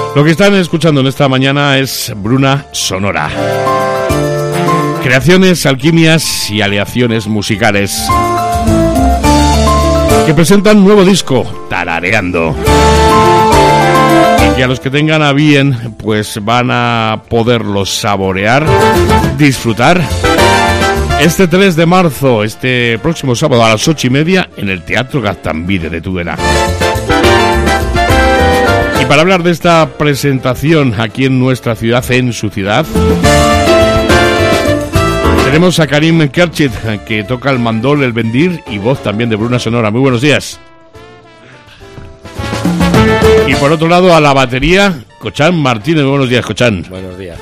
Lo que están escuchando en esta mañana es Bruna Sonora. Creaciones, alquimias y aleaciones musicales que presentan nuevo disco, Tarareando. Y que a los que tengan a bien, pues van a poderlo saborear, disfrutar. Este 3 de marzo, este próximo sábado a las 8:30, en el Teatro Gaztambide de Tudela. Y para hablar de esta presentación aquí en nuestra ciudad, en su ciudad, tenemos a Karim Kerchit, que toca el mandol, el bendir y voz también de Bruna Sonora. Muy buenos días. Y por otro lado, a la batería, Cochán Martínez. Muy buenos días, Cochán. Buenos días.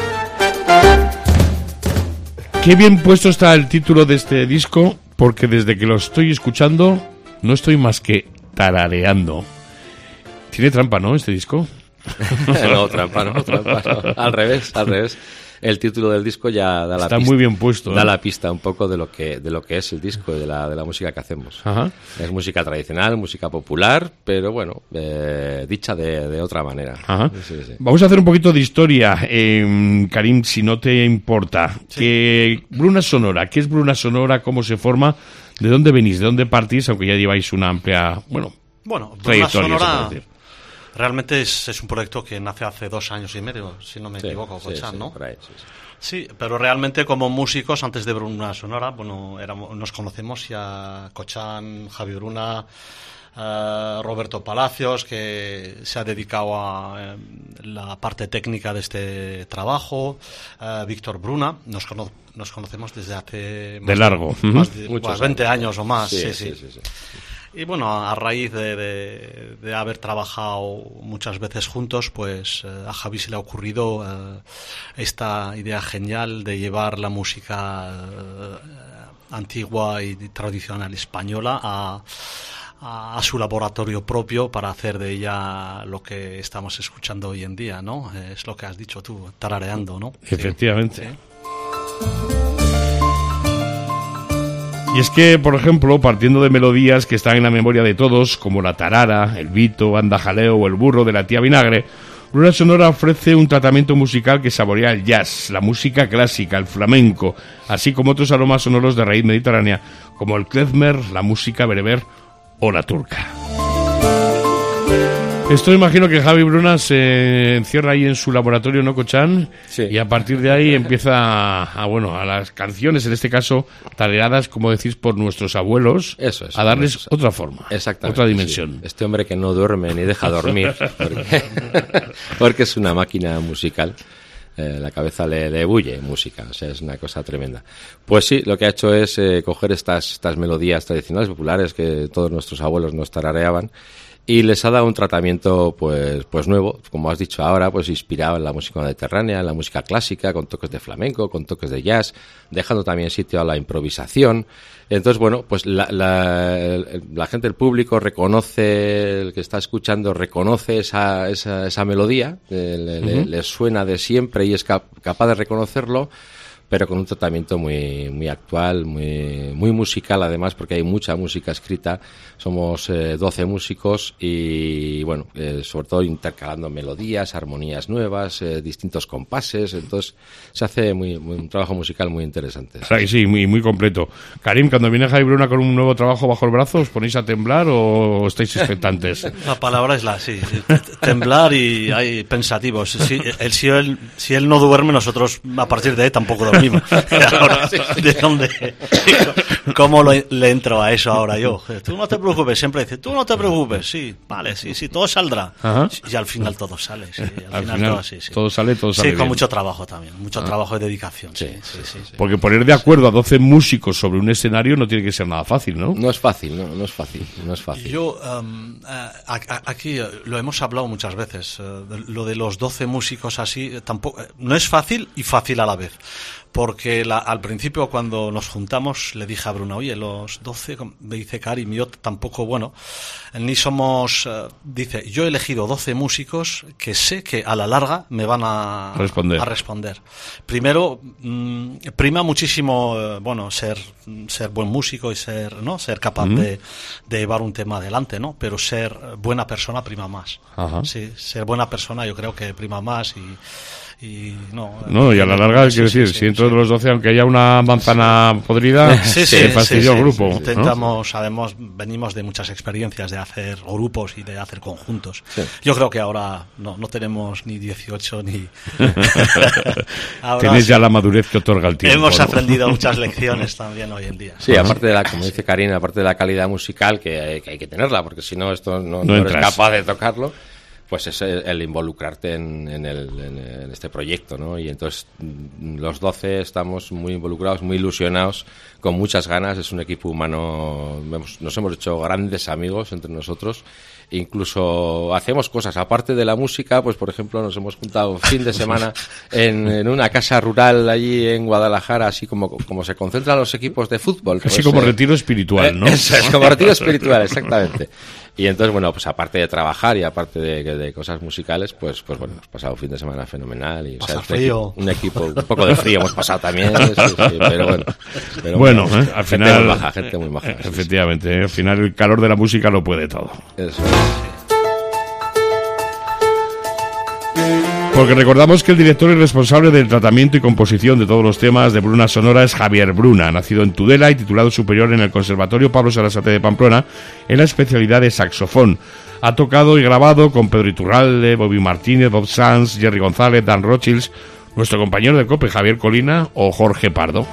Qué bien puesto está el título de este disco, porque desde que lo estoy escuchando no estoy más que tarareando. Tiene trampa, ¿no, este disco? No, trampa no. Al revés. El título del disco ya da la pista. Está muy bien puesto. Da la pista un poco de lo que es el disco, de la música que hacemos. Ajá. Es música tradicional, música popular, pero bueno, dicha de otra manera. Ajá. Sí. Vamos a hacer un poquito de historia, Karim, si no te importa. Sí. Bruna Sonora, ¿qué es Bruna Sonora? ¿Cómo se forma? ¿De dónde venís? ¿De dónde partís? Aunque ya lleváis una amplia, Bruna trayectoria. Sonora realmente es un proyecto que nace hace 2 años y medio, si no me equivoco, Cochán, ¿no? Por ahí, Sí, pero realmente como músicos, antes de Bruna Sonora, bueno, nos conocemos ya Cochán, Javi Bruna, Roberto Palacios, que se ha dedicado a la parte técnica de este trabajo, Víctor Bruna, nos conocemos desde hace más de 20 años o más. Sí. Y bueno, a raíz de haber trabajado muchas veces juntos, pues a Javi se le ha ocurrido esta idea genial de llevar la música antigua y tradicional española a su laboratorio propio para hacer de ella lo que estamos escuchando hoy en día, ¿no? Es lo que has dicho tú, tarareando, ¿no? Efectivamente. Sí. Y es que, por ejemplo, partiendo de melodías que están en la memoria de todos, como la tarara, el vito, anda jaleo o el burro de la tía Vinagre, Bruna Sonora ofrece un tratamiento musical que saborea el jazz, la música clásica, el flamenco, así como otros aromas sonoros de raíz mediterránea, como el klezmer, la música bereber o la turca. Esto imagino que Javi Bruna se encierra ahí en su laboratorio, ¿no, Cochán? Sí. Y a partir de ahí empieza a las canciones, en este caso, tarareadas, como decís, por nuestros abuelos, eso es, a darles otra forma, otra dimensión. Sí. Este hombre que no duerme ni deja dormir, porque es una máquina musical. La cabeza le bulle música, o sea, es una cosa tremenda. Pues sí, lo que ha hecho es coger estas melodías tradicionales, populares, que todos nuestros abuelos nos tarareaban, y les ha dado un tratamiento pues nuevo, como has dicho ahora, pues inspirado en la música mediterránea, en la música clásica, con toques de flamenco, con toques de jazz, dejando también sitio a la improvisación. Entonces, bueno, pues la gente, el público reconoce, el que está escuchando reconoce esa melodía, le suena de siempre y es capaz de reconocerlo, pero con un tratamiento muy actual, muy musical además, porque hay mucha música escrita. Somos 12 músicos y, bueno, sobre todo intercalando melodías, armonías nuevas, distintos compases. Entonces se hace un trabajo musical muy interesante. Sí, muy completo. Karim, cuando viene Javi Bruna con un nuevo trabajo bajo el brazo, ¿os ponéis a temblar o estáis expectantes? La palabra es temblar y hay pensativos. Si él no duerme, nosotros a partir de ahí tampoco dormimos. Ahora, ¿de dónde? ¿Cómo le entro a eso ahora yo? Tú no te preocupes, siempre dice, tú no te preocupes, sí, vale, sí, todo saldrá. Ajá. Y al final todo sale, sí, al final todo sale sí, bien. con mucho trabajo también, trabajo y dedicación. Sí. Porque poner de acuerdo a 12 músicos sobre un escenario no tiene que ser nada fácil, ¿no? No es fácil. Yo, aquí lo hemos hablado muchas veces, lo de los 12 músicos así, tampoco, no es fácil y fácil a la vez. porque al principio cuando nos juntamos le dije a Bruna, oye, los 12, me dice Karim, yo tampoco, bueno, ni somos, dice, yo he elegido 12 músicos que sé que a la larga me van a responder. Primero, prima muchísimo, bueno, ser buen músico y ser capaz de llevar un tema adelante, ¿no? Pero ser buena persona prima más. Ajá. Sí, ser buena persona yo creo que prima más y y a la larga, quiero decir, si dentro de los 12, aunque haya una manzana podrida, se fastidió el grupo. Intentamos, además, venimos de muchas experiencias de hacer grupos y de hacer conjuntos. Sí. Yo creo que ahora no tenemos ni 18 ni... Tienes ya la madurez que otorga el tiempo. Hemos aprendido muchas lecciones también hoy en día. Sí, aparte de como dice Karina, aparte de la calidad musical, que hay que tenerla, porque si no, esto no eres capaz de tocarlo. Pues es el involucrarte en este proyecto, ¿no? Y entonces los 12 estamos muy involucrados, muy ilusionados, con muchas ganas. Es un equipo humano, nos hemos hecho grandes amigos entre nosotros. Incluso hacemos cosas, aparte de la música, pues por ejemplo nos hemos juntado fin de semana en una casa rural allí en Guadalajara, así como se concentran los equipos de fútbol. Así pues, como retiro espiritual, ¿no? Es como retiro espiritual, exactamente. Y entonces, bueno, pues aparte de trabajar y aparte de cosas musicales, pues bueno, hemos pasado un fin de semana fenomenal. Y, frío. Un equipo, un poco de frío hemos pasado también, sí, pero bueno. Al final, gente muy maja. Efectivamente, al final el calor de la música lo puede todo. Eso. Porque recordamos que el director y responsable del tratamiento y composición de todos los temas de Bruna Sonora es Javier Bruna, nacido en Tudela y titulado superior en el Conservatorio Pablo Sarasate de Pamplona en la especialidad de saxofón. Ha tocado y grabado con Pedro Iturralde, Bobby Martínez, Bob Sanz, Jerry González, Dan Rothschild, nuestro compañero de COPE Javier Colina o Jorge Pardo.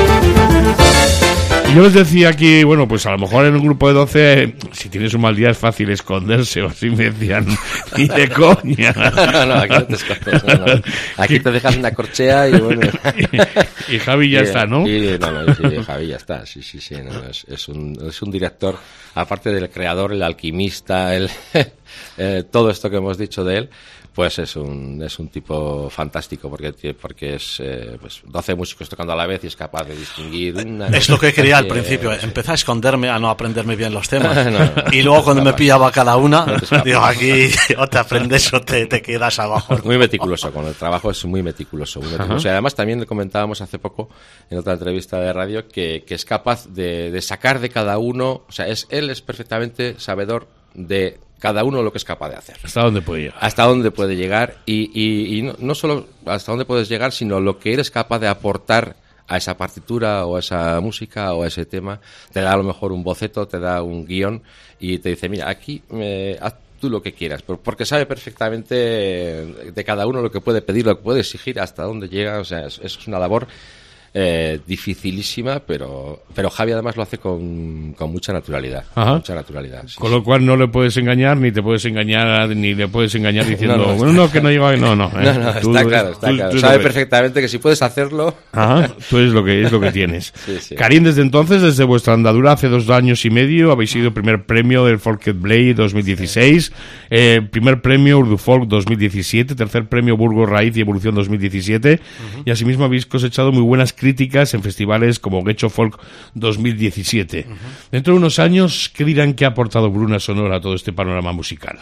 Yo les decía aquí, bueno, pues a lo mejor en un grupo de 12, si tienes un mal día es fácil esconderse, o así me decían, ni de coña. No, aquí no te escondes, no. Aquí te dejas una corchea y bueno. Y Javi ya está, ¿no? Sí, Javi ya está, sí, no, es un director, aparte del creador, el alquimista, todo esto que hemos dicho de él. Pues es un tipo fantástico porque es pues 12 músicos tocando a la vez y es capaz de distinguir una... Es lo que quería al principio, empecé a esconderme, a no aprenderme bien los temas. Y luego cuando me pillaba cada una, digo, aquí o te aprendes o te quedas abajo. Muy meticuloso, con el trabajo es muy meticuloso. Y además también le comentábamos hace poco en otra entrevista de radio que es capaz de sacar de cada uno, o sea, él es perfectamente sabedor de cada uno lo que es capaz de hacer. ¿Hasta dónde puede llegar? Hasta dónde puede llegar y no solo hasta dónde puedes llegar, sino lo que eres capaz de aportar a esa partitura o a esa música o a ese tema. Te da a lo mejor un boceto, te da un guión y te dice, mira, aquí haz tú lo que quieras, porque sabe perfectamente de cada uno lo que puede pedir, lo que puede exigir, hasta dónde llega. O sea, es una labor dificilísima, pero Javi además lo hace con mucha naturalidad. Mucha naturalidad, sí, con lo cual no le puedes engañar, ni te puedes engañar, ni le puedes engañar diciendo que no llega, no. Está claro. Sabe perfectamente que si puedes hacerlo. Tú eres lo que tienes. Sí. Karim, desde entonces, desde vuestra andadura hace 2 años y medio, habéis sido primer premio del Folket Blade 2016, primer premio Urdu Folk 2017, tercer premio Burgos Raíz y Evolución 2017, y asimismo habéis cosechado muy buenas críticas en festivales como Getxo Folk 2017. Dentro de unos años, ¿qué dirán que ha aportado Bruna Sonora a todo este panorama musical?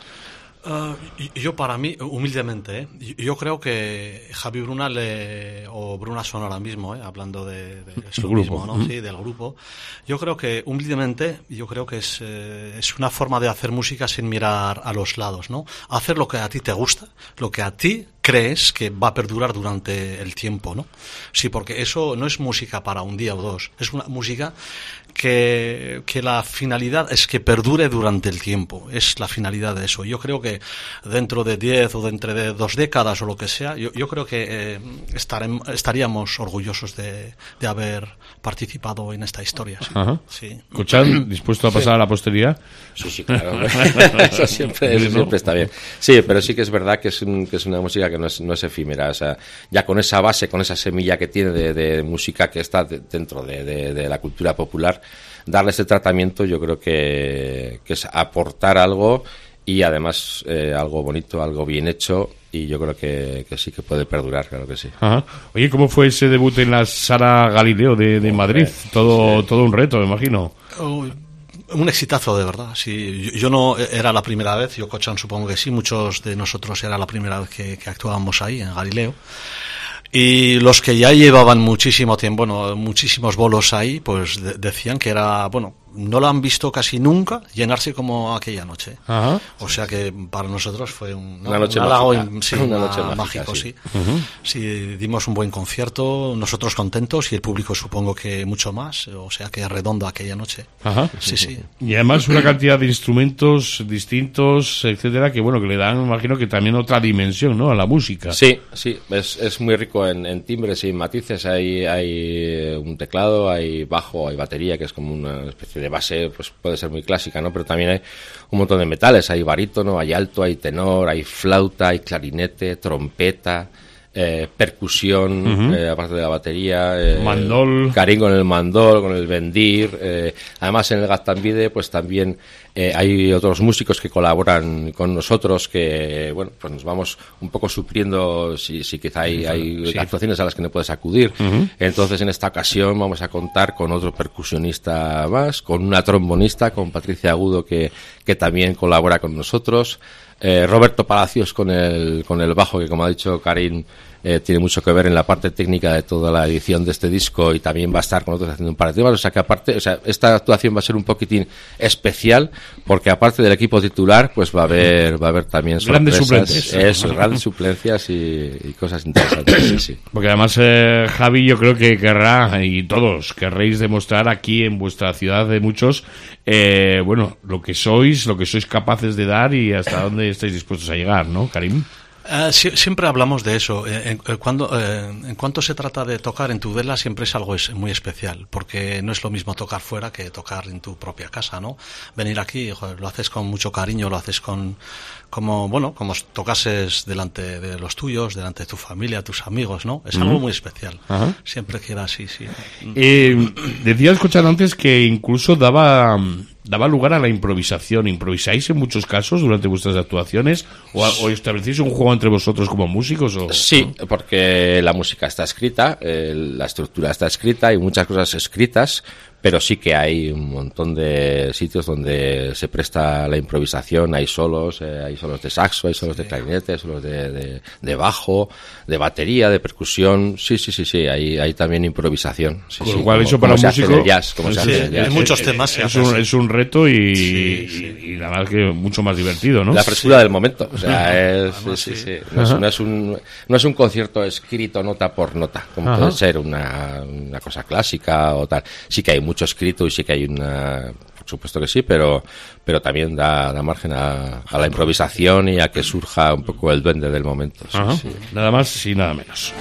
Yo para mí, humildemente, yo creo que Javi Bruna o Bruna Sonora mismo, hablando de su grupo, ¿no? Sí, del grupo, yo creo que humildemente, es una forma de hacer música sin mirar a los lados, ¿no? Hacer lo que a ti te gusta, lo que a ti crees que va a perdurar durante el tiempo, ¿no? Sí, porque eso no es música para un día o dos, es una música que la finalidad es que perdure durante el tiempo, es la finalidad de eso. Yo creo que dentro de 10 o dentro de 2 décadas o lo que sea, yo creo que estaríamos orgullosos de haber participado en esta historia. Sí. ¿Cochan dispuesto a pasar a la posteridad? Sí, claro. Eso siempre está bien. Sí, pero sí que es verdad que es una música que no es efímera. O sea, ya con esa base, con esa semilla que tiene de música que está dentro de la cultura popular, darle ese tratamiento yo creo que es aportar algo y además algo bonito, algo bien hecho y yo creo que sí que puede perdurar, claro que sí. Ajá. Oye, ¿cómo fue ese debut en la Sala Galileo de Madrid? Todo un reto, me imagino. Un exitazo, de verdad. Sí, yo no era la primera vez, yo Cochan supongo que sí, muchos de nosotros era la primera vez que actuábamos ahí en Galileo. Y los que ya llevaban muchísimo tiempo, bueno, muchísimos bolos ahí, pues decían que era, bueno, no lo han visto casi nunca llenarse como aquella noche. Ajá. O sea que para nosotros fue una noche mágico, sí. Uh-huh. Sí, dimos un buen concierto, nosotros contentos y el público supongo que mucho más, o sea que redondo aquella noche. Ajá. Sí, sí. Y además una cantidad de instrumentos distintos, etcétera, que bueno, que le dan, me imagino que también otra dimensión, ¿no?, a la música. Sí, es muy rico en timbres y matices. Hay un teclado, hay bajo, hay batería, que es como una especie de base, pues puede ser muy clásica, ¿no? Pero también hay un montón de metales, hay barítono, hay alto, hay tenor, hay flauta, hay clarinete, trompeta, percusión, aparte de la batería, mandol, Karim con el mandol, con el bendir, además en el Gaztambide pues también hay otros músicos que colaboran con nosotros, que bueno, pues nos vamos un poco supliendo si quizá hay actuaciones a las que no puedes acudir. Entonces en esta ocasión vamos a contar con otro percusionista más, con una trombonista, con Patricia Agudo, que también colabora con nosotros, Roberto Palacios con el bajo, que como ha dicho Karim, tiene mucho que ver en la parte técnica de toda la edición de este disco, y también va a estar con nosotros haciendo un par de temas. O sea que aparte, esta actuación va a ser un poquitín especial, porque aparte del equipo titular, pues va a haber también grandes sorpresas, grandes suplencias y cosas interesantes. Sí. Porque además Javi, yo creo que querrá, y todos querréis demostrar aquí en vuestra ciudad de muchos, bueno, lo que sois capaces de dar y hasta dónde estáis dispuestos a llegar, ¿no, Karim? Siempre hablamos de eso. En cuanto se trata de tocar en Tudela, siempre es algo muy especial, porque no es lo mismo tocar fuera que tocar en tu propia casa, ¿no? Venir aquí, joder, lo haces con mucho cariño, lo haces como tocases delante de los tuyos, delante de tu familia, tus amigos, ¿no? Es algo muy especial. Ajá. Siempre queda así, sí. Decía, escuchando antes, que incluso daba lugar a la improvisación. ¿Improvisáis en muchos casos durante vuestras actuaciones? ¿O establecéis un juego entre vosotros como músicos? Sí, porque la música está escrita, la estructura está escrita, hay muchas cosas escritas, pero sí que hay un montón de sitios donde se presta la improvisación. Hay solos de saxo, hay solos de clarinete, hay solos de bajo, de batería, de percusión. Sí, hay también improvisación. Sí, Con lo cual eso para un músico, hay muchos temas. Es un reto y la verdad que mucho más divertido, ¿no? La frescura del momento. O sea, no es un concierto escrito nota por nota, como puede ser una cosa clásica o tal. Sí que hay mucho escrito y sí que hay por supuesto que sí, pero también da margen a la improvisación y a que surja un poco el duende del momento. Sí. Nada más y nada menos.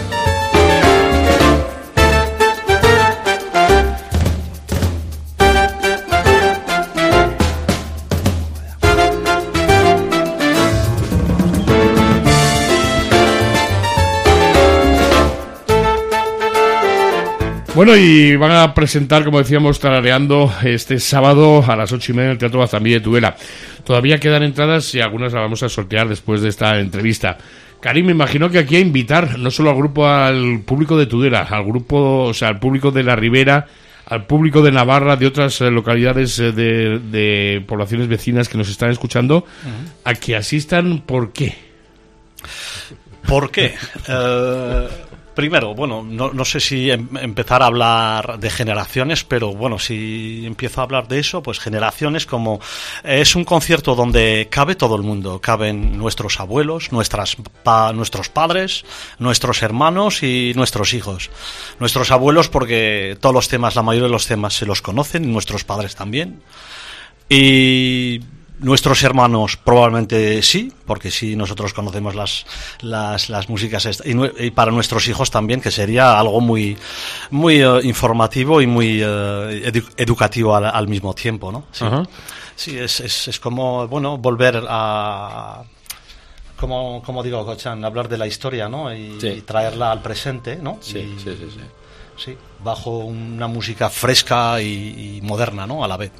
Bueno, y van a presentar, como decíamos, Tarareando este sábado a las 8:30 en el Teatro Gaztambide de Tudela. Todavía quedan entradas y algunas las vamos a sortear después de esta entrevista. Karim, me imagino que aquí a invitar no solo al público de Tudela, al público de la Ribera, al público de Navarra, de otras localidades de poblaciones vecinas que nos están escuchando, a que asistan. ¿Por qué? ¿Por qué? Primero, bueno, no sé si empezar a hablar de generaciones, pero bueno, si empiezo a hablar de eso, pues generaciones, como es un concierto donde cabe todo el mundo, caben nuestros abuelos, nuestros padres, nuestros hermanos y nuestros hijos. Nuestros abuelos porque todos los temas, la mayoría de los temas se los conocen, y nuestros padres también. Y nuestros hermanos probablemente sí, porque sí nosotros conocemos las músicas, y para nuestros hijos también, que sería algo muy informativo y muy educativo al mismo tiempo, ¿no? Sí, sí, es como, bueno, volver a, como digo, Cochan, hablar de la historia, ¿no? Y traerla al presente, ¿no? Sí, bajo una música fresca y moderna, ¿no? A la vez, ¿no?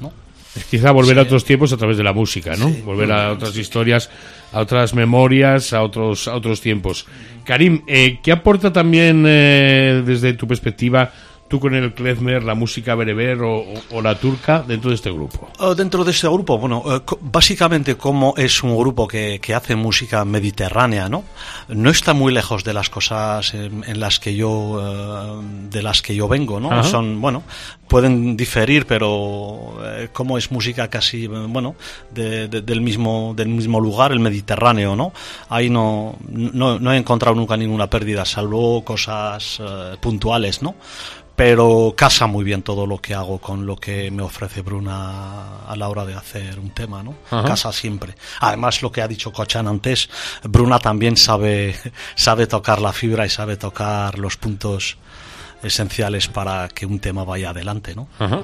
Es quizá volver a otros tiempos a través de la música, ¿no? Sí. Volver a otras historias, a otras memorias, a otros tiempos. Karim, ¿qué aporta también desde tu perspectiva tú con el klezmer, la música bereber o la turca dentro de este grupo? Dentro de este grupo, bueno, básicamente como es un grupo que hace música mediterránea, ¿no? No está muy lejos de las cosas en las que yo de las que yo vengo, ¿no? Ajá. Son, bueno, pueden diferir, pero como es música casi, bueno, del mismo lugar, el Mediterráneo, ¿no? Ahí no he encontrado nunca ninguna pérdida, salvo cosas puntuales, ¿no? Pero casa muy bien todo lo que hago con lo que me ofrece Bruna a la hora de hacer un tema, ¿no? Ajá. Casa siempre. Además, lo que ha dicho Kochan antes, Bruna también sabe tocar la fibra y sabe tocar los puntos esenciales para que un tema vaya adelante, ¿no? Ajá.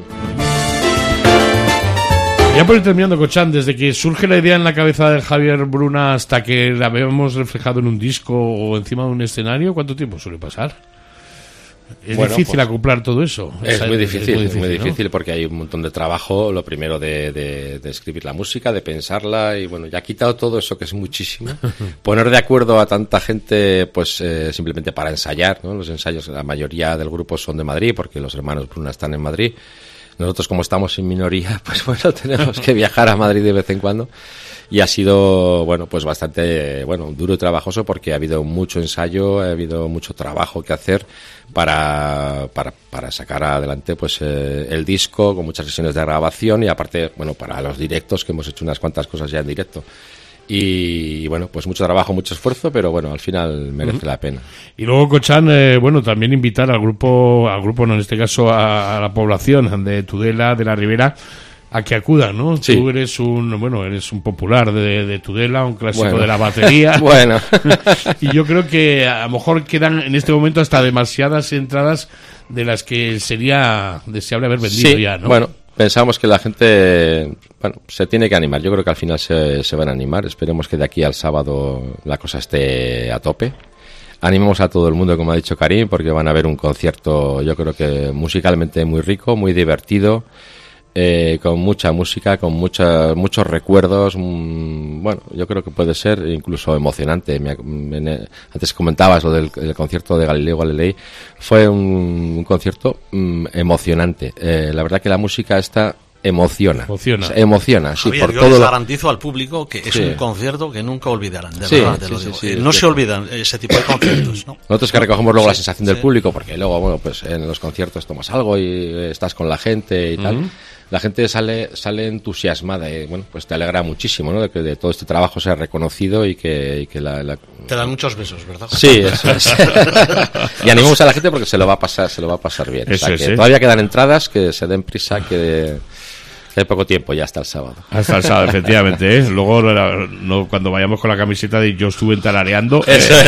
Ya por ir terminando, Kochan, desde que surge la idea en la cabeza de Javier Bruna hasta que la vemos reflejado en un disco o encima de un escenario, ¿cuánto tiempo suele pasar? Es difícil acoplar todo eso. Es muy difícil, ¿no? Porque hay un montón de trabajo, lo primero de escribir la música, de pensarla, y bueno, ya ha quitado todo eso que es muchísimo. Poner de acuerdo a tanta gente, pues simplemente para ensayar, ¿no? Los ensayos, la mayoría del grupo son de Madrid, porque los hermanos Bruna están en Madrid. Nosotros, como estamos en minoría, pues bueno, tenemos que viajar a Madrid de vez en cuando. Y ha sido, bueno, pues bastante, bueno, duro y trabajoso, porque ha habido mucho ensayo, ha habido mucho trabajo que hacer para sacar adelante, pues, el disco, con muchas sesiones de grabación, y aparte, bueno, para los directos, que hemos hecho unas cuantas cosas ya en directo. Y bueno, pues mucho trabajo, mucho esfuerzo, pero bueno, al final merece la pena. Y luego, Kochan, bueno, también invitar al grupo, no, en este caso a la población de Tudela, de la Ribera, a que acudan, ¿no? Sí. Tú eres un popular de Tudela, un clásico Bueno. de la batería. Bueno. Y yo creo que a lo mejor quedan en este momento hasta demasiadas entradas de las que sería deseable haber vendido Sí, ya, ¿no? bueno, pensamos que la gente, bueno, se tiene que animar. Yo creo que al final se van a animar. Esperemos que de aquí al sábado la cosa esté a tope. Animemos a todo el mundo, como ha dicho Karim, porque van a ver un concierto, yo creo que musicalmente muy rico, muy divertido, con mucha música, con muchos recuerdos. Bueno, yo creo que puede ser incluso emocionante. Antes comentabas lo del concierto de Galileo Galilei. Fue un concierto emocionante. La verdad que la música está emociona, sí, Javier, por yo todo les lo... garantizo al público que es Sí. un concierto que nunca olvidarán, de Sí, verdad te lo sí, digo. sí, No sí. se olvidan ese tipo de conciertos, ¿no? Nosotros que recogemos luego la Sí, sensación del sí. público, porque luego, bueno, pues en los conciertos tomas algo y estás con la gente y tal. La gente sale entusiasmada y, bueno, pues te alegra muchísimo, ¿no? De que de todo este trabajo sea reconocido y que la... Te dan muchos besos, ¿verdad? Sí, eso es. Y animamos a la gente porque se lo va a pasar bien. Eso o sea, es, que todavía quedan entradas, que se den prisa, que hay poco tiempo ya hasta el sábado. Hasta el sábado, efectivamente, ¿eh? Luego, no, cuando vayamos con la camiseta de yo estuve tarareando,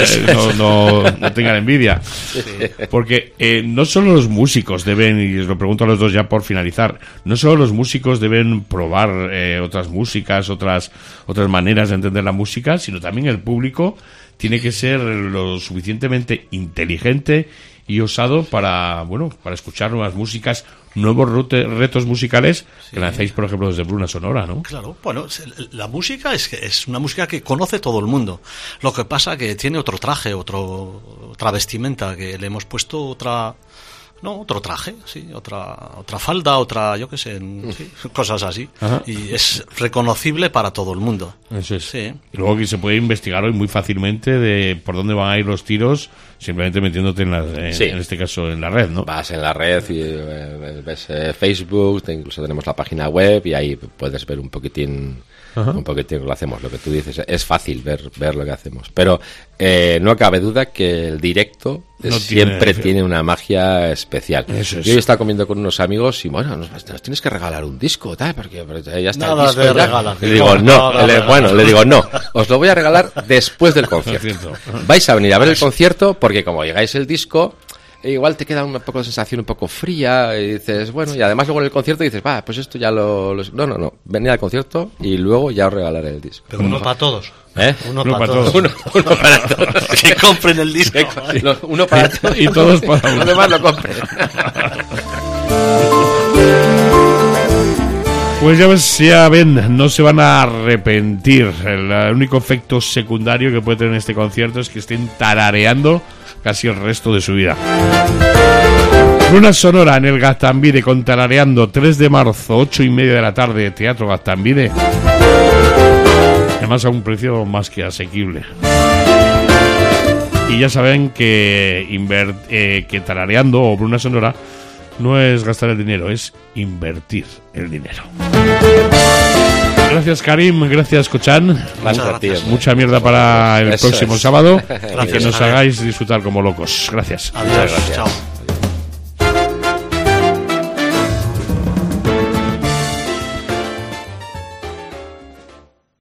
no tengan envidia. Porque no solo los músicos deben, y os lo pregunto a los dos ya por finalizar, no solo los músicos deben probar otras músicas, otras maneras de entender la música, sino también el público tiene que ser lo suficientemente inteligente y osado para escuchar nuevas músicas, nuevos retos musicales que lanzáis, por ejemplo, desde Bruna Sonora, ¿no? Claro, bueno, la música es una música que conoce todo el mundo. Lo que pasa que tiene otro traje, otra vestimenta, que le hemos puesto otro traje, sí, otra falda, yo qué sé, sí, cosas así. Ajá. Y es reconocible para todo el mundo. Eso es. Sí. Y luego que se puede investigar hoy muy fácilmente de por dónde van a ir los tiros, simplemente metiéndote Sí. en este caso en la red, ¿no? Vas en la red y ves Facebook, incluso tenemos la página web y ahí puedes ver un poquitín lo que hacemos, lo que tú dices. Es fácil ver lo que hacemos. Pero no cabe duda que el directo siempre tiene una magia especial. Eso es. Yo he estado comiendo con unos amigos y bueno, nos tienes que regalar un disco, tal, porque ya está Nada el disco. de ya. regalar. Le digo, le digo, no, os lo voy a regalar después del concierto. Cierto. Vais a venir a ver el concierto porque como llegáis el disco, igual te queda un poco de sensación un poco fría y dices, bueno, y además luego en el concierto dices, pues esto ya no, venid al concierto y luego ya os regalaré el disco. Pero uno para todos. ¿Eh? Uno Uno para para todos. todos. Uno para todos. Que compren el disco. Uno para todos. Y todos para uno. Los demás lo compren. Pues ya ven, no se van a arrepentir. El único efecto secundario que puede tener este concierto es que estén tarareando casi el resto de su vida. Luna Sonora en el Gaztambide con Tarareando, 3 de marzo, 8:30 de la tarde, Teatro Gaztambide. Además a un precio más que asequible. Y ya saben que Tarareando o Luna Sonora no es gastar el dinero, es invertir el dinero. Gracias, Karim, gracias, Kochán. Mucha mierda para el próximo sábado. Gracias, y que nos hagáis disfrutar como locos. Gracias. Adiós, chao.